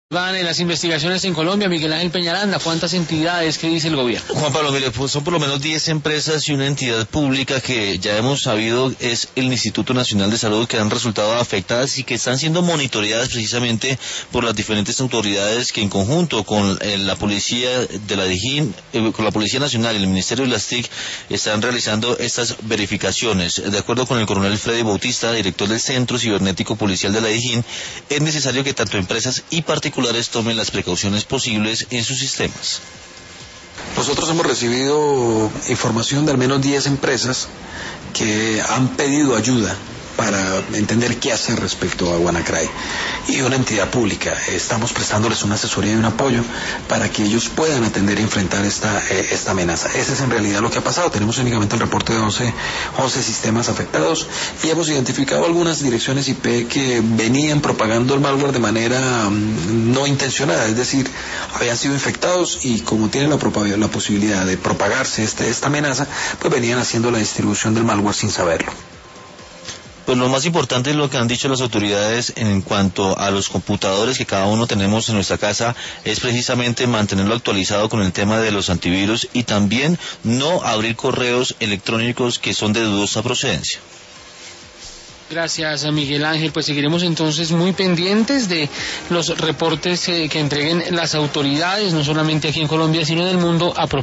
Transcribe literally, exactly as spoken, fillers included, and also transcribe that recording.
Van en las investigaciones en Colombia, Miguel Ángel Peñaranda, ¿cuántas entidades? ¿Qué dice el gobierno? Juan Pablo, mire, pues son por lo menos diez empresas y una entidad pública que ya hemos sabido es el Instituto Nacional de Salud, que han resultado afectadas y que están siendo monitoreadas precisamente por las diferentes autoridades que en conjunto con eh, la policía de la DIJÍN, eh, con la Policía Nacional y el Ministerio de las T I C están realizando estas verificaciones. De acuerdo con el coronel Freddy Bautista, director del Centro Cibernético Policial de la DIJÍN, es necesario que tanto empresas y particulares tomen las precauciones posibles en sus sistemas. Nosotros hemos recibido información de al menos diez empresas que han pedido ayuda para entender qué hacer respecto a WannaCry, y una entidad pública. Estamos prestándoles una asesoría y un apoyo para que ellos puedan atender y enfrentar esta, eh, esta amenaza. Ese es en realidad lo que ha pasado. Tenemos únicamente el reporte de once, once sistemas afectados y hemos identificado algunas direcciones I P que venían propagando el malware de manera um, no intencionada, es decir, habían sido infectados y como tienen la, la posibilidad de propagarse este, esta amenaza, pues venían haciendo la distribución del malware sin saberlo. Pues lo más importante es lo que han dicho las autoridades en cuanto a los computadores que cada uno tenemos en nuestra casa, es precisamente mantenerlo actualizado con el tema de los antivirus y también no abrir correos electrónicos que son de dudosa procedencia. Gracias a Miguel Ángel, pues seguiremos entonces muy pendientes de los reportes eh, que entreguen las autoridades, no solamente aquí en Colombia, sino en el mundo a propósito